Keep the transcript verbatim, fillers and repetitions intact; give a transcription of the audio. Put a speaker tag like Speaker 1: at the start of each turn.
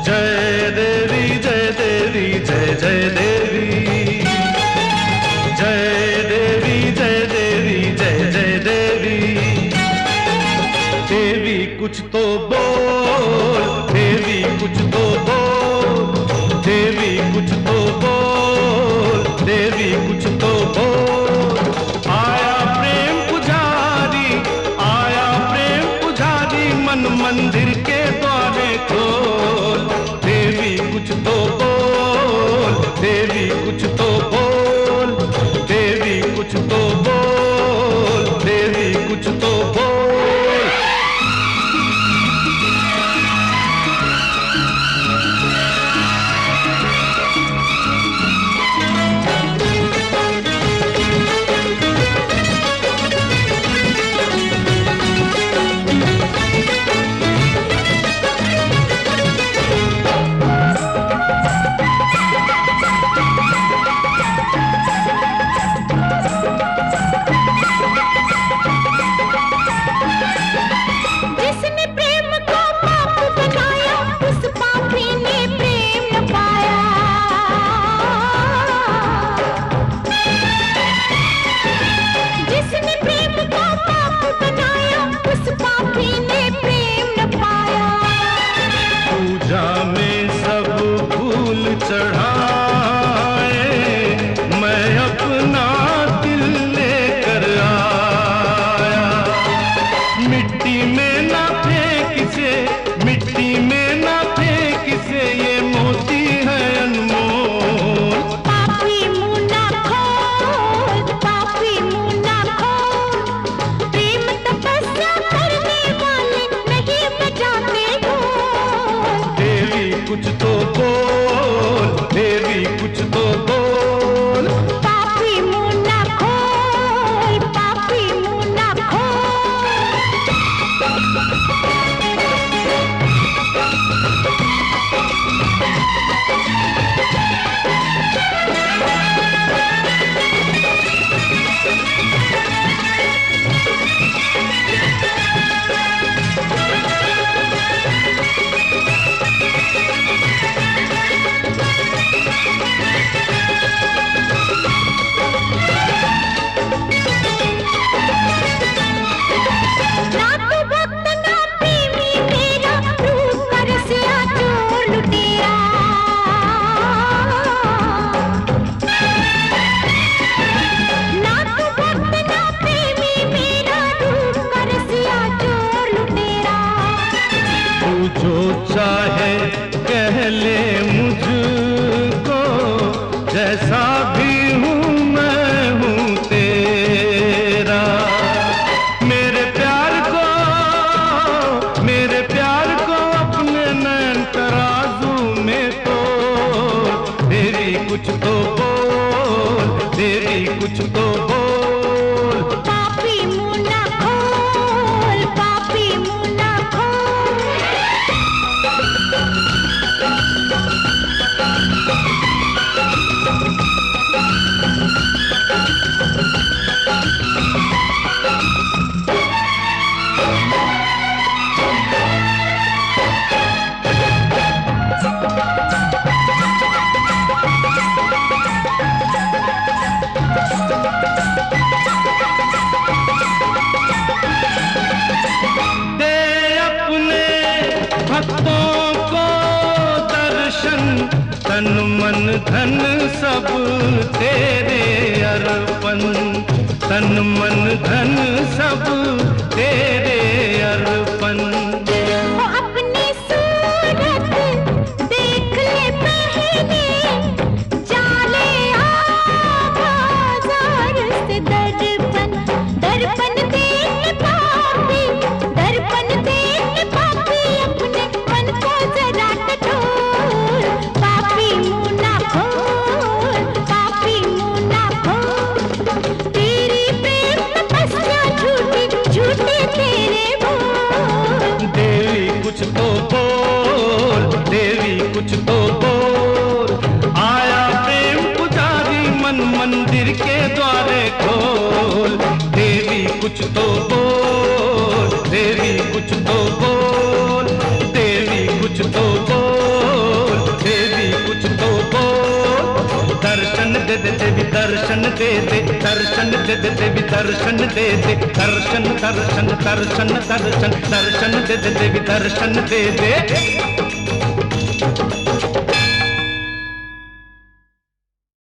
Speaker 1: जय देवी जय देवी जय जय देवी, जय देवी जय देवी जय जय देवी। देवी कुछ तो बोल, देवी कुछ तो बोल, देवी कुछ तो बोल, देवी कुछ तो बोल। आया प्रेम पुजारी, आया प्रेम पुजारी, मन मंदिर के द्वारे खोल। देवी कुछ तो बोल, देवी कुछ तो बोल, देवी कुछ तो बोल, देवी कुछ तो बोल। चढ़ाए मैं अपना दिल लेकर आया। मिट्टी में ना फेंक से, मिट्टी में ना फेंक से, ये मोती है अनमोल।
Speaker 2: पापी मुँह ना खोल, पापी मुँह ना खोल, प्रेम तपस्या करने वाले नहीं बजाते ढोल।
Speaker 1: देवी कुछ तो बोल, देवी कुछ तो बोल।
Speaker 2: पापी मुँह ना खोल, पापी मुँह ना खोल।
Speaker 1: जो चाहे कह ले मुझको, जैसा भी हूँ मैं हूँ तेरा। मेरे प्यार को, मेरे प्यार को अपने नैन तराजू में तो। देवी कुछ तो बोल, देवी कुछ तो बोल।
Speaker 2: पापी मुँह ना खोल, पापी मुँह ना खोल।
Speaker 1: भक्तों को दर्शन, तन मन धन सब तेरे अर्पण, तन मन धन सब तेरे अर्पण।
Speaker 2: अपनी सूरत देख ले पहले, जाले आ बाजार से दर्पण। दर्पण देख पापी, दर्पण देख पापी, अपने मन को जरा टटोल। पापी मुँह ना खोल, पापी मुँह ना खोल। तेरी प्रेम तपस्या झूठी, झूठे तेरे बोल।
Speaker 1: देवी कुछ तो बोल, देवी कुछ तो बोल। आया प्रेम पुजारी, मन मंदिर के द्वारे खोल। देवी कुछ तो बोल, देवी कुछ तो बोल, देवी कुछ तो बोल। दे, दर्शन दे दे देवी दर्शन दे दे, दर्शन दर्शन दर्शन दर्शन दर्शन दे दे देवी दर्शन दे दे।